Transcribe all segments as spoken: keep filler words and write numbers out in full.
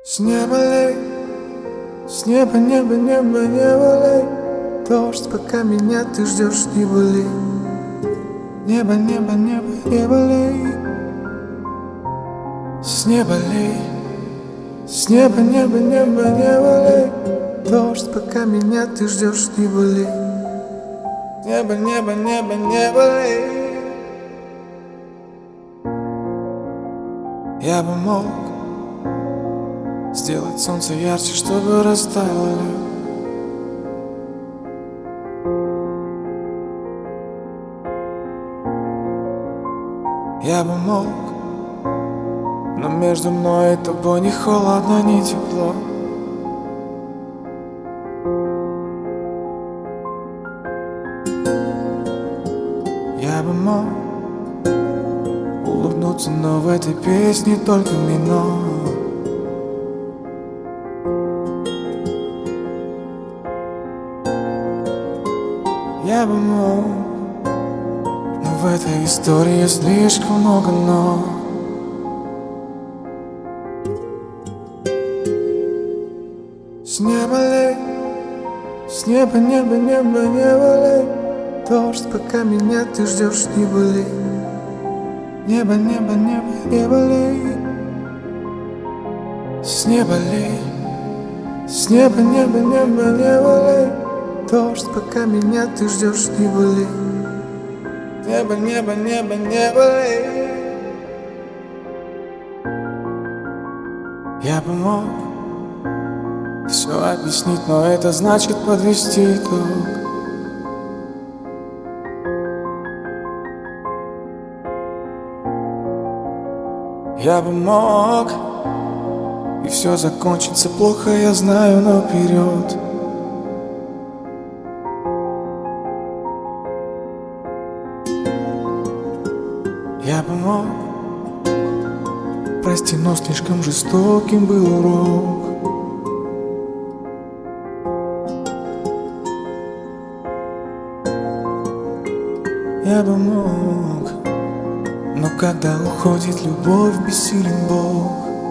С неба лей, с неба, неба, неба, неба лей. Дождь, пока меня ты ждешь, не болей. Небо, небо, небо, небо лей. С неба лей, с неба, неба, неба, неба лей. Дождь, пока меня ты ждешь, не болей. Небо, небо, небо, небо лей. Я бы мог сделать солнце ярче, чтобы растаяло лед. Я бы мог, но между мной и тобой ни холодно, ни тепло. Я бы мог улыбнуться, но в этой песне только минор. Я бы мог, но в этой истории слишком много но. С неба лей, с неба, неба, неба, неба лей. Дождь, пока меня ты ждешь, не болей. Небо, небо, небо, небо лей. С неба лей, с неба, неба, неба, неба лей. Дождь, пока меня ты ждешь, не болей. Небо, небо, небо, небо лей. Я бы мог все объяснить, но это значит подвести итог. Я бы мог, и все закончится плохо, я знаю наперед. Я бы мог, прости, но слишком жестоким был урок. Я бы мог, но когда уходит любовь, бессилен Бог.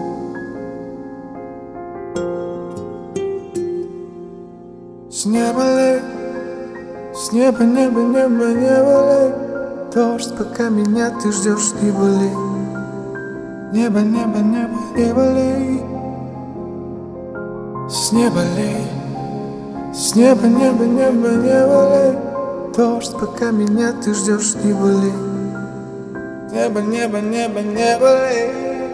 С неба лей, с неба, неба, неба, неба лей. Дождь, пока меня ты ждешь, не болей. Небо, небо, небо, небо лей. С неба лей, с неба, неба, неба, неба лей. Дождь, пока меня ты ждешь, не болей. Небо, небо, небо, небо лей.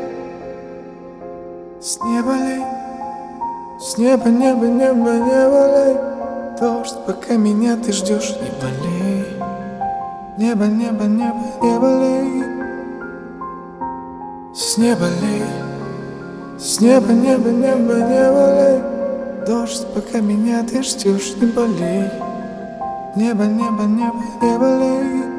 С неба лей, с неба, небо, небо, небо лей. Дождь, пока меня ты ждешь, не болей. Небо, небо, небо, небо лей. С неба лей, с неба, небо, небо, небо лей. Дождь, пока меня ты ждешь, не болей. Небо, небо, небо, небо лей.